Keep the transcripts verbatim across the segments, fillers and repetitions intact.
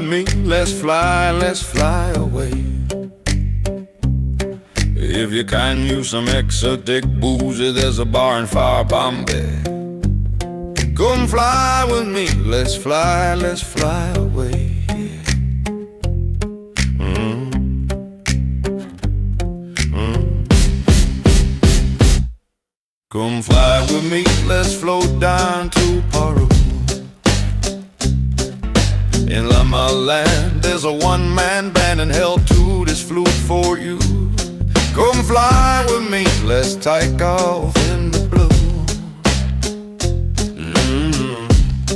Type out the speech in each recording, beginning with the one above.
me, let's fly, let's fly away. If you can use some exotic booze, there's a bar in far Bombay. Come fly with me, let's fly, let's fly away. Mm. Mm. Come fly with me, let's float down to Peru. In Lama Land, there's a one-man band and held to this flute for you. Come fly with me, let's take off in the blue. Mm-hmm.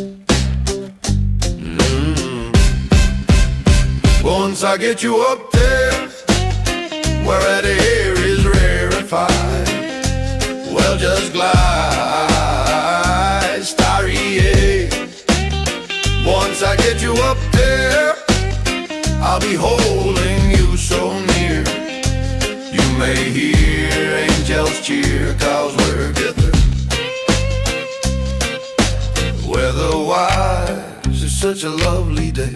Mm-hmm. Once I get you up there, where the air is rarefied, well, just glide, starry-eyed. Once I get you up there, I'll be holding you so near. You may hear angels cheer, 'cause we're together. Weather-wise, it's such a lovely day.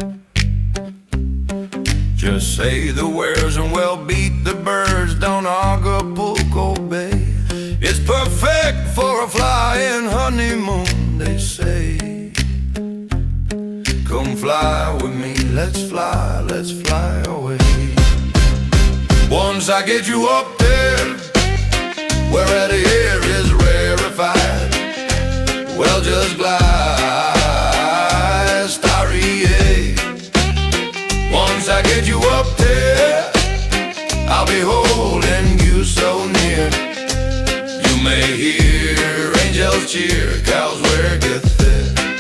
Just say the words and we'll beat the birds down Acapulco Bay. It's perfect for a flying honeymoon, they say. Come fly with me, let's fly, let's fly away. Once I get you up there, where the air is rarefied, well, just glide, starry-eyed. Once I get you up there, I'll be holding you so near. You may hear angels cheer, 'cause we're get there.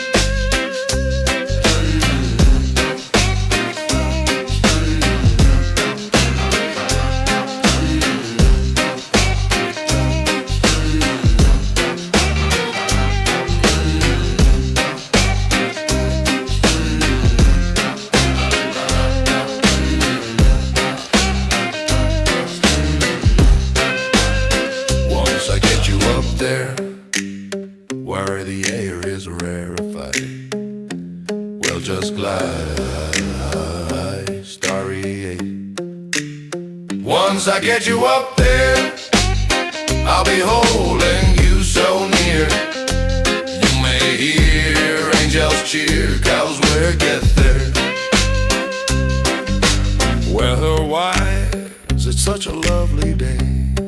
There, where the air is rarefied, well, just glide, starry-eyed. Once I get you up there, I'll be holding you so near. You may hear angels cheer, 'cause we're get there. Weather-wise, it's such a lovely day.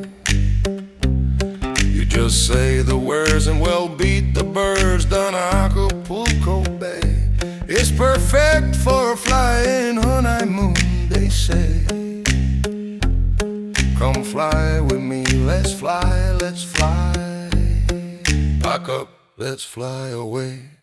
Just say the words and we'll beat the birds down Acapulco Bay. It's perfect for a flying honeymoon, they say. Come fly with me, let's fly, let's fly. Pack up, let's fly away.